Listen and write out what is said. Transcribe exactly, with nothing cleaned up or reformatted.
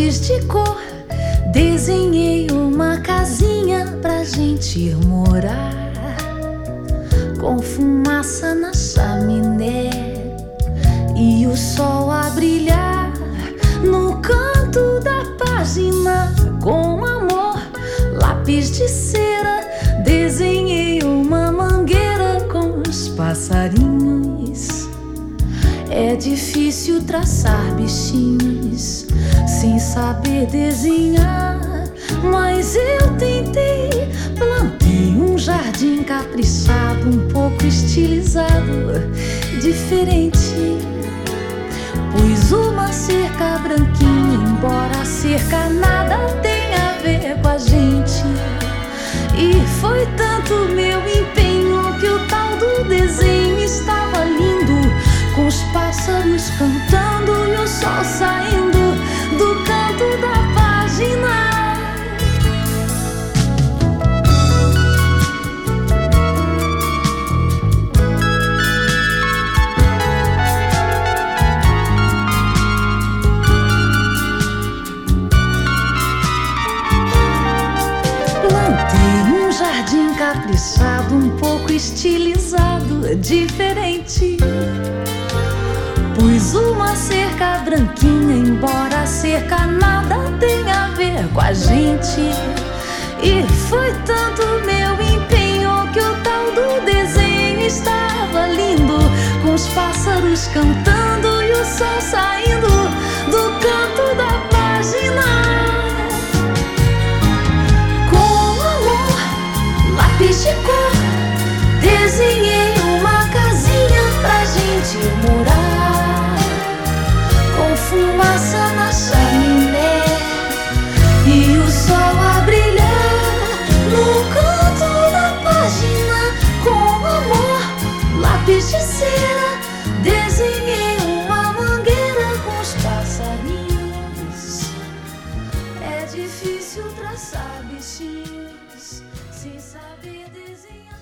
lápis de cor, desenhei uma casinha pra gente ir morar, com fumaça na chaminé e o sol a brilhar no canto da página. Com amor, lápis de cera, desenhei uma mangueira com os passarinhos. É difícil traçar bichinhos sem saber desenhar, mas eu tentei. Plantei um jardim caprichado, um pouco estilizado, diferente. Pus uma cerca branquinha, embora a cerca nada tenha a ver com a gente. E foi tanto meu empenho que o tal do desenho estava lindo, com os pássaros cantando e o sol saindo do canto da página. Plantei um jardim caprichado, um pouco estilizado, diferente. Pus uma cerca branquinha, embora a cerca nada tenha a ver com a gente. E foi tanto meu empenho que o tal do desenho estava lindo, com os pássaros cantando e o sol saindo do canto da página. Lápis de cor, desenhei uma casinha pra gente morar, com fumaça na chaminé e o sol a brilhar no canto da página. Com amor, lápis de cera, desenhei uma mangueira com os passarinhos. É difícil traçar bichinhos sem saber desenhar.